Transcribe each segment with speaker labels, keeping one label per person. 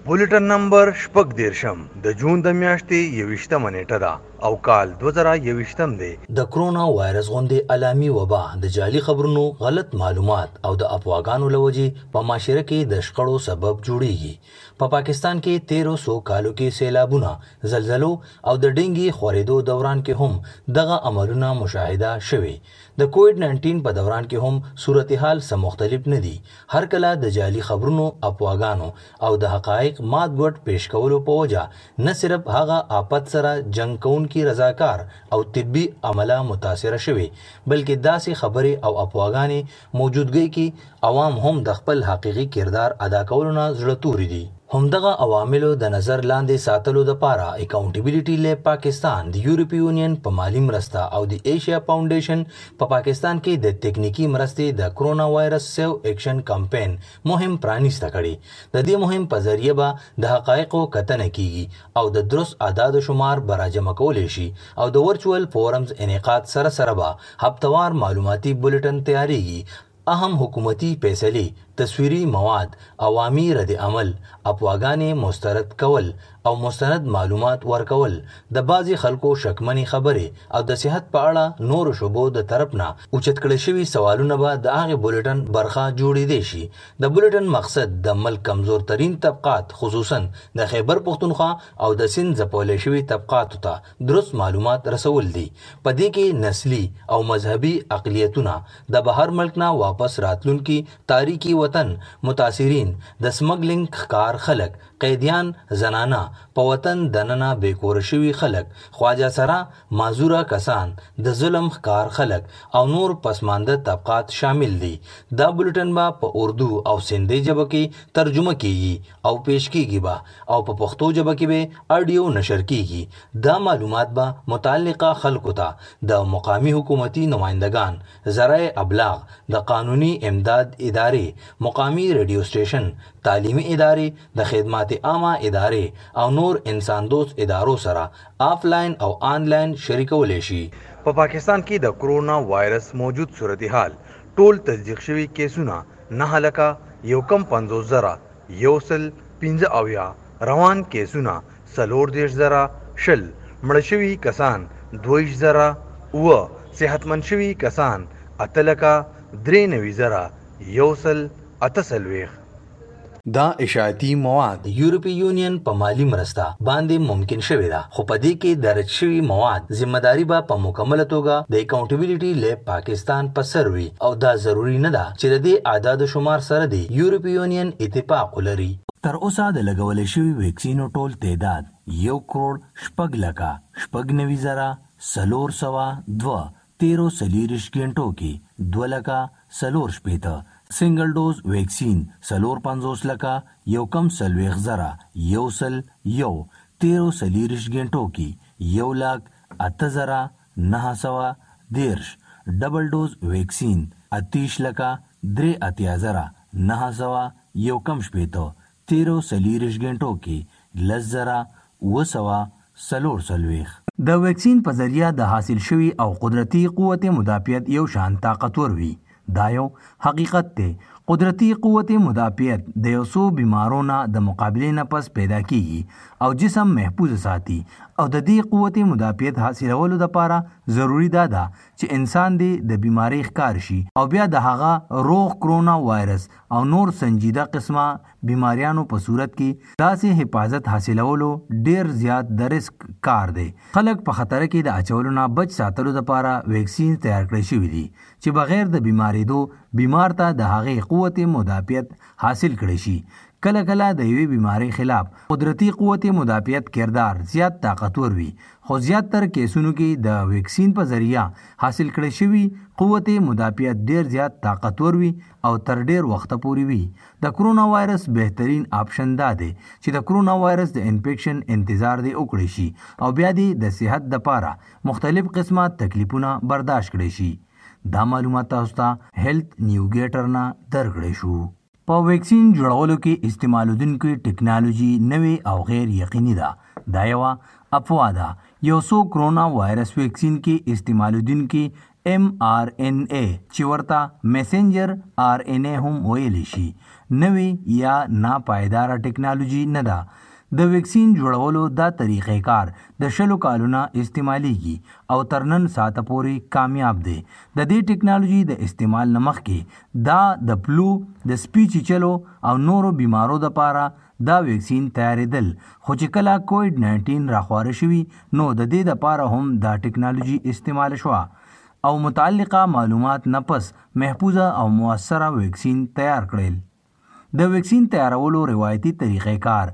Speaker 1: بولیټن نمبر شپږ دیرشم د جون د میاشتې 21مه نیټه ده او کال 2021 دی.
Speaker 2: د کرونا وایرس غوندې علامي وبا د جعلي خبرونو غلط معلومات او د افواګانو لوجې په معاشره کې د شخړو سبب جوړیږي. په پاکستان کې 1300 کالو کې سیلابونه، زلزلو او د ډینګي خورېدو دوران کې هم دغه عملونه مشاهده شوي. د کووډ 19 په دوران کې هم صورتحال سم مختلف نه دي. هر کله د جعلي خبرونو، افواګانو او د حقایق مات ګوټ پیش کولو په وجه نه صرف هغه آفت سره جنگ کوونکي رضاکار او طبي عمله متاثره شوي، بلکې داسې خبرې او افواګانې موجودګۍ کې عوام هم د خپل حقیقي کردار ادا کولو نه زړه توري دي. همدغه عواملو د نظر لاندې ساتلو دپاره اکاونټیبلیټي لیب پاکستان د یورپی یونین په مالی مرسته او د ایشیا فاونډیشن په پاکستان کې د تکنیکی مرستې د کرونا وایرس سیو ایکشن کمپین مهم پرانیسته کړي. د دې مهم په ذریعه به د حقایقو کتنه کیږي او د درست اعداد و شمار به راجمع کولی شي او د ورچوال فورمز انعقاد سره سره به هفتوار معلوماتي بولیټن تیاریږي. اهم حکومتي فیصلې، تصویري مواد، عوامي رد عمل، افواګانې مسترد کول او مستند معلومات ورکول، د بعضې خلکو شکمنې خبرې او د صحت په اړه نورو شعبو د طرف نه اوچت کړل شوي سوالونه به د هغې بولیټن برخه جوړېدی شي. د بولیټن مقصد د ملک کمزور ترین طبقات خصوصا د خیبر پښتونخوا او د سند ځپولی شوي طبقاتو ته درست معلومات رسول دي. په دې کې نسلي او مذهبي اقلیتونه، د بهر ملک نه واپس راتلونکي تاریخي وطن متاثرین، د سمګلینګ ښکار خلک، قیدیان، زنانه، په وطن دننه بیکور شوي خلک، خواجه سره معذوره کسان، د ظلم ښکار خلک او نور پسمانده طبقات شامل دي. دا بولیټن به په اردو او سندي ژبه کې ترجمه کیږي او پیش کیږي به او په پښتو ژبه کې به اډیو نشر کیږي. دا معلومات به متعلقه خلکو ته د مقامی حکومتي نمایندگان، ذرایع ابلاغ، د قانوني امداد ادارې، مقامی ریډیو سټیشن، تعلیمي ادارې، د خدمات عامه ادارې او نور انسان دوست ادارو سره آفلاین او آنلاین شریکولی شي.
Speaker 1: په پاکستان کې د کرونا وایرس موجود صورتحال ټول تصدیق شوي کیسونه 9,115,115 روان کیسونه 34,000 مړه شوي کسان 22,000 صحتمند شوي کسان 8,93,148. دا اشاعتي مواد
Speaker 2: یورپی یونین په مالی مرسته باندې ممکن شوی ده، خو په دې کې درج شوي مواد ذمہداري به په مکمله توګه د اکاونټیبلیټي لیب پاکستان په سر وي او دا ضروري نه ده چې د دې اعداد و شمار سره د یورپی یونین اتفاق ولري. تر اوسه د لګولې شوي ویکسینو ټول تعداد 1,96,492 13 غنټو کې 2,04,000 سنگل ډوز ویکسین 4,50,101 غنټو کې 1,08,910 ډبل ډوز ویکسین 38,83,910 13 غنټو کې 10,940. د ویکسین په ذریعہ د حاصل شوي او قدرتی قوت مدافعت یو شان طاقتور وي. دا یو حقیقت دی. قدرتی قوت مدافعت د یو څو بیمارونو د مقابلې نه پس پیدا کیږي او جسم محفوظ ساتي او د دې قوت مدافعت حاصلولو لپاره ضروری ده چې انسان د بیماری ښکار شي او بیا د هغه روغ کرونا وایرس او نور سنجیده قسمه بیماریانو په صورت کې داسې حفاظت حاصلولو ډیر زیات د ریسک کار دی. خلک په خطر کې د اچولو نه بچ ساتلو لپاره ویکسین تیار کړی شوي دي چې بغیر د بیماریدو بیمار ته د هغې قوت مدافعت حاصل کړی شي. کله کله د یوې بیماری خلاف قدرتی قوت مدافعت کردار زیات طاقتور وي، خو زیاتره کیسونو کې د ویکسین په ذریعہ حاصل کړی شوی قوت مدافعت ډیر زیات طاقتور وي او تر ډیر وخت پورې وي. د کرونا وایرس بهترین آپشن دا دی چې د کرونا وایرس د انفیکشن انتظار دی وکړي شي او بیا دی د صحت لپاره مختلف قسمه تکلیفونه برداشت کړي شي. دا معلومات تاسو ته هیلث نیوګیټر نه درکړی شو. په ویکسین جوړولو کې استعمالېدونکې ټکنالوژي نوې او غیر یقیني ده. دا یوه افوا ده. یو څو کرونا وایرس ویکسین کې استعمالېدونکې mRNA چې ورته میسنجر RNA هم ویلی شي نوې یا ناپایداره ټکنالوژي نه ده. د ویکسین جوړولو دا طریقې کار د 20 کالونه استعمالیږي او تر نن ساعته پورې کامیاب دی. د دې ټکنالوژي د استعمال نه مخکې دا د فلو، د سپي چیچلو او نورو بیمارو دپاره دا ویکسین تیارېدل، خو چې کله کووډ-19 راخواره شوي نو د دې دپاره هم دا ټکنالوژي استعمال شوه او متعلقه معلومات نه پس محفوظه او مؤثره ویکسین تیار کړل. د ویکسین تیارولو روایتي طریقې کار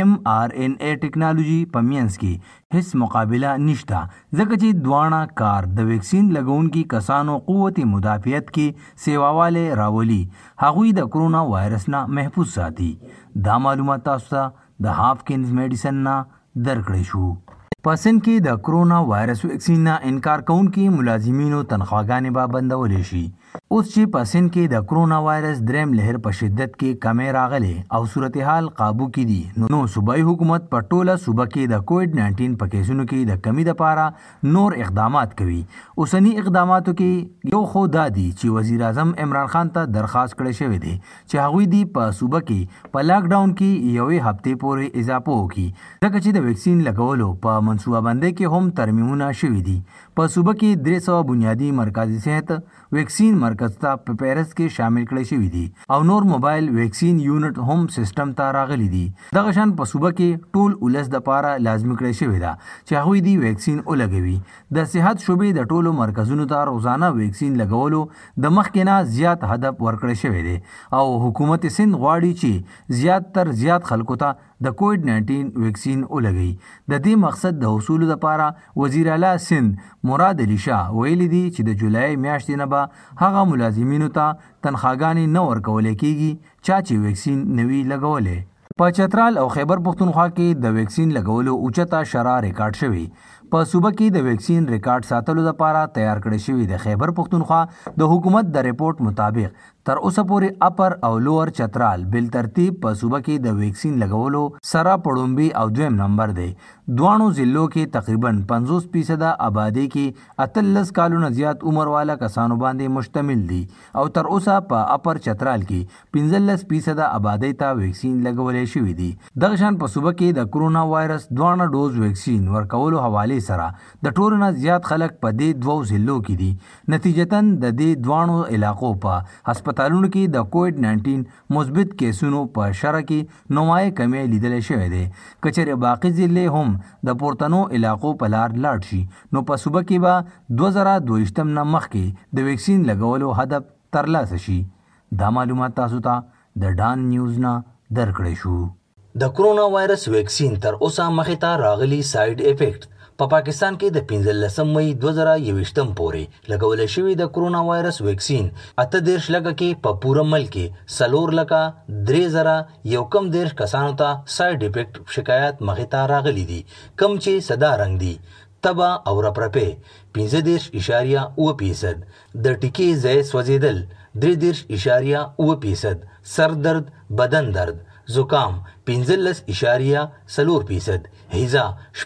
Speaker 2: mRNA ټکنالوژي په منځ کې هیڅ مقابله نشته، ځکه چې دواړه کار د ویکسین لګونکي کسانو قوت مدافعت کې سیواواله راولي، هغوی د کرونا وایرس نه محفوظ ساتي. دا معلومات تاسو ته د هاپکینز میډیسن نه درکړی شو. په سند کې د کرونا وایرس ویکسین نه انکار کوونکي ملازمینو تنخواګانې به بندولی شي. اوس چې په سند کې د کرونا وایرس دریم لهر په شدت کې کمې راغلې او صورتحال قابو کې دي، نو صوبایي حکومت په ټوله صوبه کې د کووډ-19 په کیسونو کې د کمی دپاره نور اقدامات کوي. اوسني اقداماتو کې یو خو دا دي چې وزیر اعظم عمران خان ته درخواست کړی شوی دی چې هغوی دي په صوبه کې په لاک ډاون کې یوې هفتې پورې اضافه وکړي، ځکه چې د ویکسین لګولو په منصوبه بندۍ کې هم ترمیمونه شوي دي. په صوبه کې 300 بنیادي مرکزي صحت ویکسین مرکز ته په پیرس کې شامل کړی شوي دي او نور موبایل ویکسین یونټ هم سیستم ته راغلي دي. دغه شان په صوبه کې ټول ولس دپاره لازمي کړی شوې ده چې هغوی دي ویکسین ولګوي. د صحت شعبې د ټولو مرکزونو ته روزانه ویکسین لګولو د مخکې نه زیات هدف ورکړی شوی دی او حکومت سند غواړي چې زیات تر زیات خلکو ته د کووډ-19 ویکسین ولګوي. د دې مقصد د حصولو دپاره وزیر اعلی سند مراد علي شاه ویلي دي چې د جولای میاشتې نه به هغه ملازمینو ته تنخواګانې نه ورکولی کیږي چا چې ویکسین نوي لګولی. په چترال او خیبر پښتونخوا کې د ویکسین لګولو اوچته شرح ریکارډ شوی. په صوبه کې د ویکسین ریکارډ ساتلو لپاره تیار کړی شوی د خیبر پښتونخوا د حکومت د ریپورت مطابق تر اوسه پورې اپر او لوور چترال بل ترتیب په صوبه کې د ویکسین لګولو سره پړومبي او دویم نمبر دی. دوانو ضلعو کې تقریبا 50% آبادی کې 18 کالونو زیات عمر والا کسانو باندې مشتمل دي او تر اوسه په اپر چترال کې 15% آبادی ته ویکسین لګولې شوی دي. دغه شان په صوبه کې د کرونا وایرس دوانه ډوز ویکسین ورکولو حواله سره د ټولو نه زیات خلک په دې دوو ضلعو کې دي. نتیجتاً د دې دوانو علاقو په هسپتالونو کې د کووډ-19 مثبت کیسونو په شرح کې نمایي کمی لیدل شوی دی. که چېرې باقي ضلعې هم د پورتنو علاقو په لار لاړ شي نو په صوبه کې به 2022 نه مخکې د ویکسین لګولو هدف ترلاسه شي. دا معلومات تاسو ته د ډان نیوز نه درکړی شو.
Speaker 3: د کرونا وایرس ویکسین تر اوسه مخې ته راغلي سایډ افیکټ په پاکستان کې د 15 مئی 2021 پورې لګول شوی د کرونا وایرس ویکسین 38 لکه کې په پوره ملک کې 4,03,110 کسانو ته سایډ افیکټ شکایت مخې ته راغلي دي، کم چې سدا رنګ دي، تبه او رپرپې 15.8%، د ټیکې ځای سوځېدل 3.8%، سر درد، بدن درد، زکام 15.4%، هیزا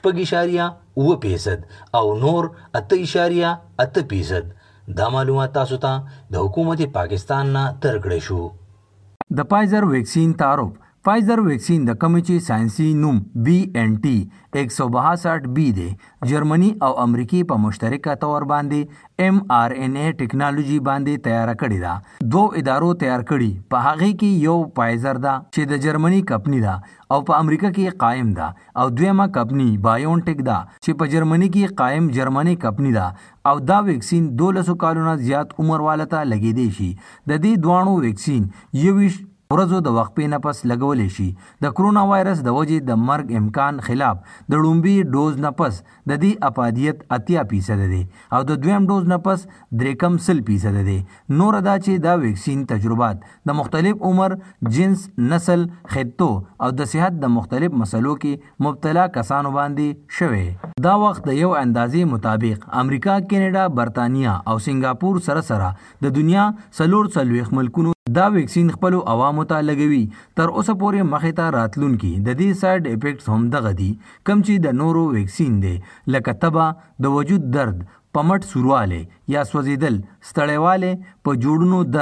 Speaker 3: 6.8% او نور 8.8%. دا معلومات تاسو ته د حکومت پاکستان نه درکړی شو.
Speaker 2: د فایزر ویکسین تعارف. فایزر ویکسین د کوم چې ساينسي نوم BNT 162B دی، جرمني او امریکای په مشترکه تور باندې mRNA ټکنالوژي باندې تیار کړی دا. دو ادارو تیار کړی، په هغه کې یو فایزر دا چې د جرمني کمپنی دا او په امریکا کې قائم دا، او دویمه کمپنی بایونټیک دا چې په جرمني کې قائم جرمني کمپنی دا، او دا ویکسین 12 کالونو زیات عمر والته لګیدي شي. د دې دوانو ویکسین 21 ورځو د وقفې نه پس لګولی شي. د کرونا وایرس د وجې د مرګ امکان خلاف د لومبي ډوز نه پس د دې افادیت 80% دی او د دویم ډوز نه پس 3% دی. نور دا چې دا ویکسین تجربات د مختلف عمر، جنس، نسل، خطو او د صحت د مختلف مسلو کې مبتلا کسانو باندې شوی. دا وخت د یو اندازې مطابق امریکا، کینیډا، برطانیه او سنگاپور سره د دنیا 40 ملکونو دا ویکسین خپل عوامو ته لګوي. تر اوسه پورې مخې ته راتلونکي د دې سایډ افیکټس هم دغه دي کم چې د نورو ویکسین دی، لکه تبه، د وجود درد، پمټ سورواله یا سوځیدل، ستړیواله، په جوړونو درد،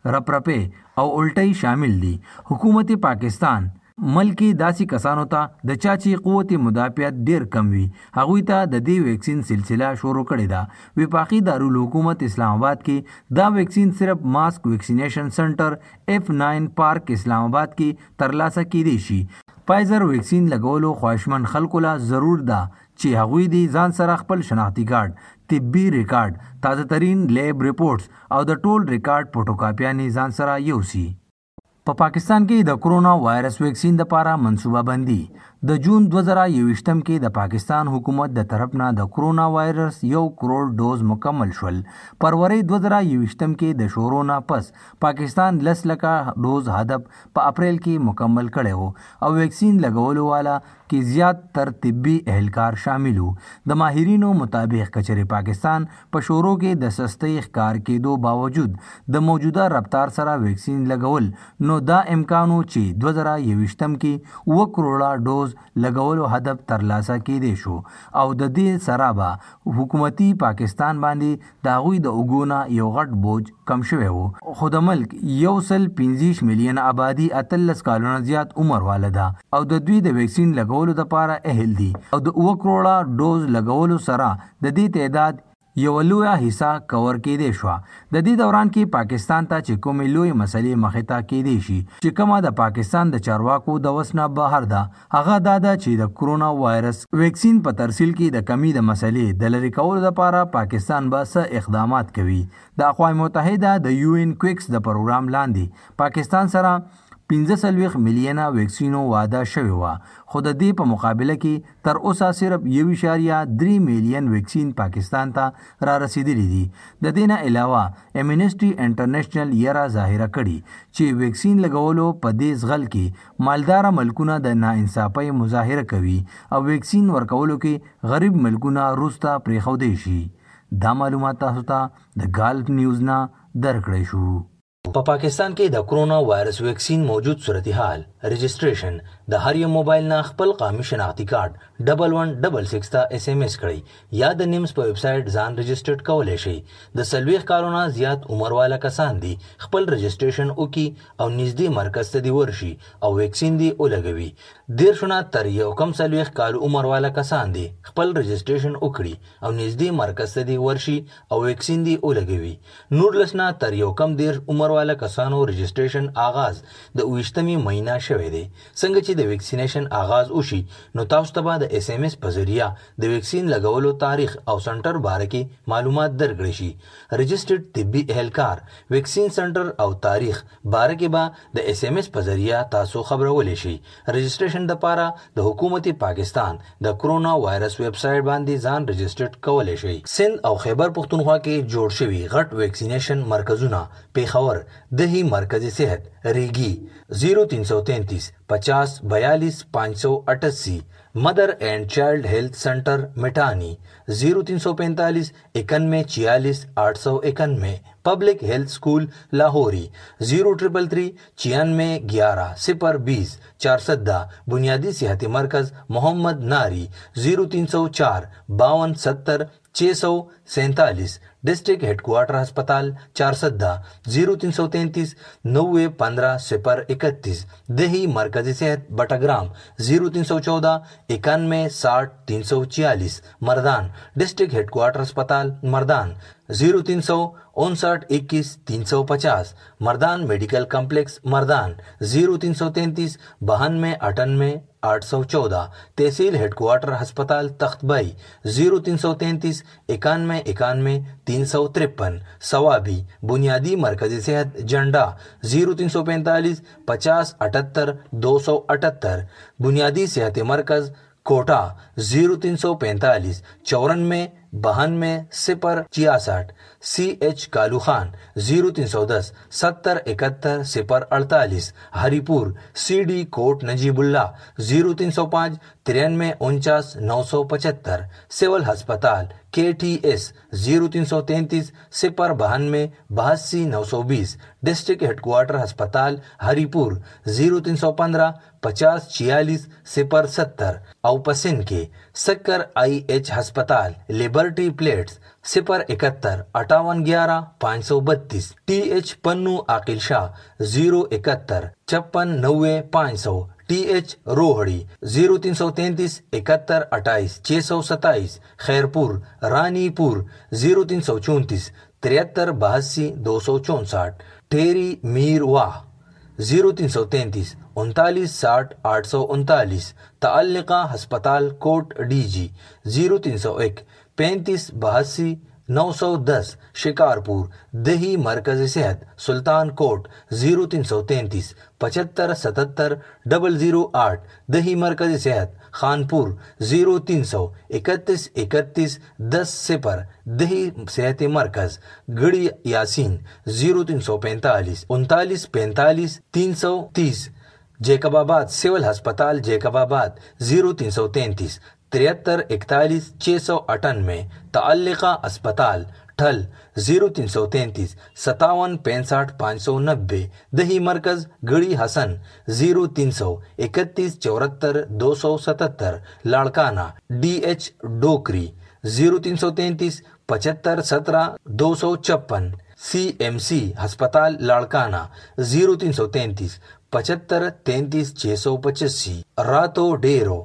Speaker 4: رپرپې او الټۍ شامل دي. حکومت پاکستان ملکی داسې کسانو ته د چا چې قوت مدافعت ډیر کم وي هغوی ته د دې ویکسین سلسله شروع کړې ده. وفاقي دارالحکومت اسلام آباد کې دا ویکسین صرف ماسک ویکسینیشن سنټر F9 پارک اسلام آباد کې ترلاسه کیدی شي. فایزر ویکسین لګولو خواهشمند خلکو له ضرور ده چې هغوی دې ځان سره خپل شناختی کارت، طبي ریکارډ، تازه ترین لیب ریپورټس او د ټول ریکارډ فوټوکاپیانې ځان سره یوسي. په پاکستان کې د کرونا وایرس ویکسین لپاره منصوبه بندي. د جون 2021 کې د پاکستان حکومت د طرف نه د کرونا وایرس 1 کروڑ ډوز مکمل شول. فروری 2021 کې د شروع نه پس پاکستان 10 لکه ډوز هدف په اپریل کې مکمل کړی و او ویکسین لګولو والا کې زیات تر طبي اهلکار شامل وو. د ماهرینو مطابق کچره پاکستان په شروع کې د سستۍ ښکار کېدو باوجود د موجوده رفتار سره ویکسین لګول نو دا امکان و چې 2021 کې 1 کروڑه ډوز لګولو هدف ترلاسه کېدی شو او د دې سره به حکومتي پاکستان باندې د هغوی د اوګونه یو غټ بوج کم شوی و. خو د ملک 1.25 میلیون آبادی 13 کالونه زیات عمر والا ده او د دوی د ویکسین لګولو لپاره اهل دي او د 1 کروڑه ډوز لګولو سره د دې تعداد یو لویه حصہ کور کېدی شو. د دې دوران کې پاکستان ته چې کومې لوی مسلې مخې ته کېدی شي چې کومه د پاکستان د چارواکو د وس نه بهر ده هغه دا ده چې د کرونا وایرس ویکسین په ترسیل کې د کمی د مسلې د لرې کولو لپاره پاکستان به څه اقدامات کوي. د اقوام متحده د UN کویکس د پروګرام لاندې پاکستان سره 45 میلیونه ویکسینو وعده شوی و خو د دې په مقابله کې تر اوسه صرف 1.3 میلیون ویکسین پاکستان ته را رسیدلی دي. د دې نه علاوه امنیسټي انټرنیشنل یې را ظاهره کړي چې ویکسین لګولو په دې ځغل کې مالدار ملکونه د ناانصافۍ مظاهره کوي او ویکسین ورکولو کې غریب ملکونه روسته پرېښودی شي. دا معلومات تاسو ته د ګالف نیوز نه درکړی شو.
Speaker 2: په پاکستان کې د کرونا وایرس ویکسین موجود صورتحال رجسٹریشن د هر یو موبایل نه خپل قومي شناختی کارت 1166 ته SMS کړئ یا د نیمز په ویب سټ ځان رجسټرډ کولای شئ. د 40 کالونو زیات عمر والا کسان دي خپل رجسټریشن وکړي او نږدې مرکز ته دی ورشي او ویکسین دی ولګوي. 13 تر 41 کال عمر والا کسان دي خپل رجسټریشن وکړي او نږدې مرکز ته دی ورشي او ویکسین دی ولګوي. 19 تر 11 عمر والا کسانو رجسټریشن آغاز د 28 مهینه شوی دی. څنګه چې د ویکسینیشن آغاز وشي نو تاسو ته به د SMS په ذریعہ د ویکسین لګولو تاریخ او سنټر باره کې معلومات درکړي شي. رجسټرډ طبي اهلکار ویکسین سنټر او تاریخ باره کې به د SMS په ذریعہ تاسو خبرولای شي. رجسټریشن لپاره د حکومت پاکستان د کرونا وایرس ویب سټ باندې ځان رجسټرډ کولای شي. سند او خیبر پختونخوا کې جوړ شوی غټ ویکسینیشن مرکزونه پیښور دهی مرکزی صحت ریگی 0333 50 42 588 mother and child health centre Mithani 0345 91 46 891 public health school Lahori 0333 96 11 020 410 बुनियादी सेहती मरकज मोहम्मद नारी 0304 52 70 647 district headquarter अस्पताल 410 0333 90 15 031 दही मरकजी सेहत बटाग्राम 0314 91 60 346 मर्दान डिस्ट्रिक्ट हेडक्वार्टर अस्पताल Mardan 0359 21 350 Mardan medical complex Mardan 0333 92 98 814 tehsil headquarter अस्पताल तख्तबाई 0333 91 91 353 सवाबी बुनियादी मरकजी सेहत झंडा 0345 50 78 278 बुनियादी सेहत मरकज Kota 0345 94 92 066 CH Kalu Khan 0310 70 71 048 Haripur CD Kot Najibullah 0305 93 49 975 civil अस्पताल KTS 0333 092 82 920 डिस्ट्रिक्ट हेडक्वार्टर अस्पताल हरिपुर 0315 50 46 070 औपसिन के सक्कर IH अस्पताल लेबर
Speaker 3: Liberty plates 071-5811-532 TH Pannu Aqil Shah 071-5690-500 TH Rohri 0333-7128-627 Khairpur Ranipur 0334-7382-264 Teri Mir Wah 0333-3960-839 ताल्लिका हस्पताल कोट DG 0301-3582-910 शिकारपुर दही मरकज सेहत सुल्तान कोट 0333-7577-008 दही मरकज सेहत खानपुर 0331-31-10 दही सेहत मरकज गड़ी यासीन 0345-3945-330 जैकबाबाद सिविल अस्पताल जैकबाबाद 0333-7341-698 ताल्लिका अस्पताल ठल 0333-5765-590 दही मरकज गड़ी हसन 0331-74-277 लाड़काना DH डोकरी 0333-7517-256 CMC अस्पताल लाड़काना 0333-7533-685 रातो डेरो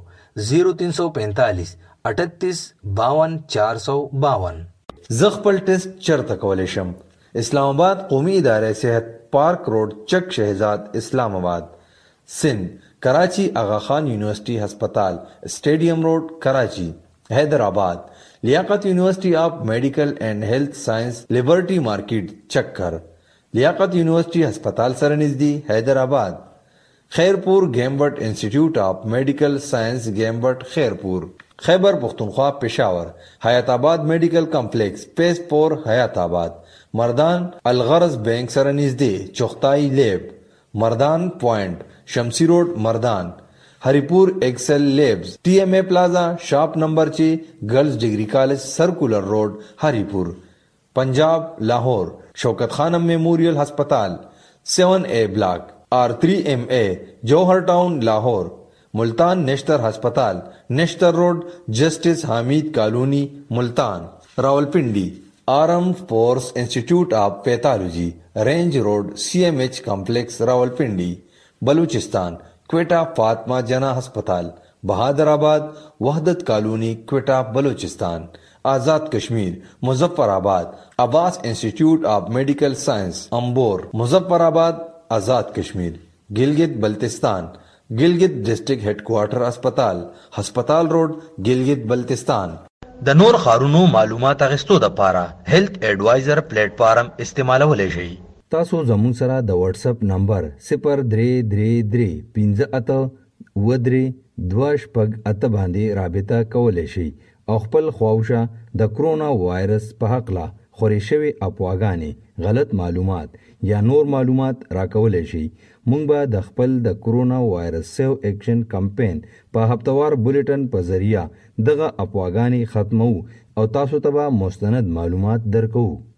Speaker 3: 0345-3852-452
Speaker 5: زغپل टेस्ट चرته کولی شم اسلام آباد قومی اداره صحت پارک روڈ چک شہزاد اسلام آباد سندھ کراچی آغا خان یونیورسٹی ہسپتال اسٹیڈیم روڈ کراچی حیدرآباد لیاقت یونیورسٹی آف میڈیکل اینڈ ہیلتھ سائنس लिबर्टी मार्केट चक्कर लियाकत यूनिवर्सिटी हस्पताल सर नजदी Hyderabad Khairpur Gambat institute of medical science Gambat Khairpur Khyber Pakhtunkhwa Peshawar Hayatabad medical complex पेसपोर हयाताबाद मर्दान अलगरज बैंक सर नजदी चौखताई lab Mardan point Shamsi road Mardan Haripur Excel labs TMA plaza shop number 6 girls degree college circular road Haripur Punjab Lahore Shaukat Khanum memorial अस्पताल 7A block R3MA Johar town Lahore Multan Nishtar अस्पताल नेशतर road justice Hamid colony Multan Rawalpindi arm force institute of pathology range road CMH complex Rawalpindi Balochistan Quetta Fatima Jinnah अस्पताल Bahadurabad Wahdat colony Quetta Balochistan Azad Kashmir Muzaffarabad Abbas institute of medical science अंबोर Muzaffarabad Azad Kashmir Gilgit Baltistan Gilgit district headquarter अस्पताल हस्पताल रोड गिलगित बल्तिस्तान
Speaker 3: د نور خارونو معلومات اغستو د پاره هیلث ایڈوایزر پلیټ فارم استعمالولای شئ.
Speaker 4: تاسو زموږ سره د واتس اپ نمبر 0333-15-2 باندې رابطه کولای شئ او خپل خواوشه د کرونا وایرس په حق لا خوري شوی اپواګانی غلط معلومات یا نور معلومات راکولای شئ. مونږ به د خپل د کرونا وایرس سیو اکشن کمپین په هفتوار بولیټن په ذریعہ دغه اپواګانی ختمو او تاسو ته به مستند معلومات درکو.